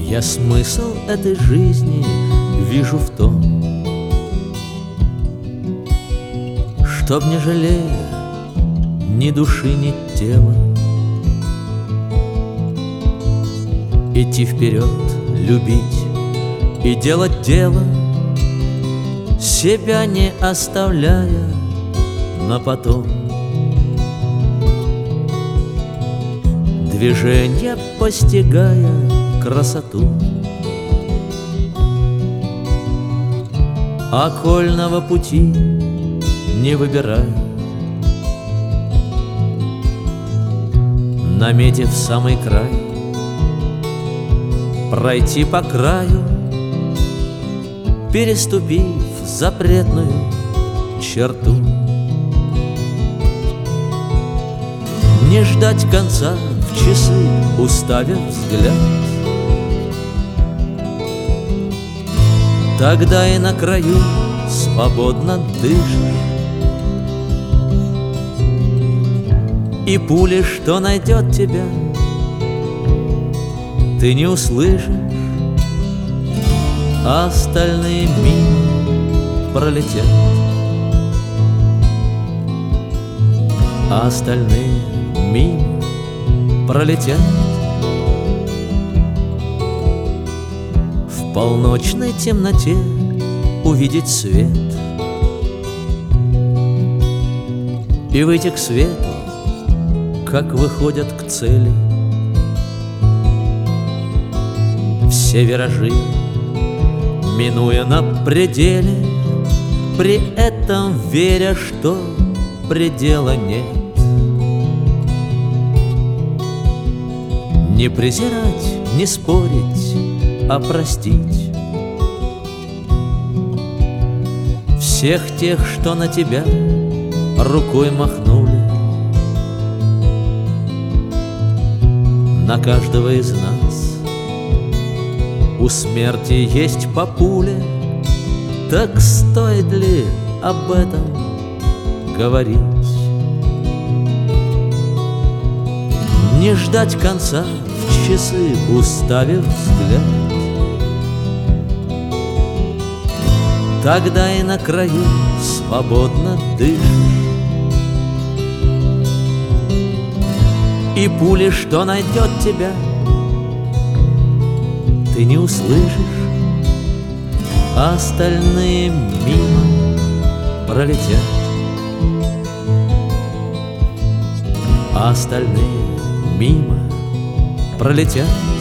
Я смысл этой жизни вижу в том, чтоб не жалея ни души, ни тела, идти вперед, любить и делать дело, себя не оставляя на потом. Движения постигая красоту окольного пути не выбирая, наметив самый край, пройти по краю, переступив запретную черту. Не ждать конца в часы, уставив взгляд, тогда и на краю свободно дышишь. И пули, что найдет тебя, ты не услышишь, а остальные мимо пролетят, а остальные мимо пролетят. В полночной темноте увидеть свет и выйти к свету, как выходят к цели все виражи, минуя на пределе, при этом веря, что предела нет. Не презирать, не спорить, а простить всех тех, что на тебя рукой махнули. На каждого из нас у смерти есть по пуле, так стоит ли об этом говорить? Не ждать конца в часы, уставив взгляд, тогда и на краю свободно дышишь. И пули, что найдет тебя, ты не услышишь, а остальные мимо пролетят, а остальные мимо пролетят.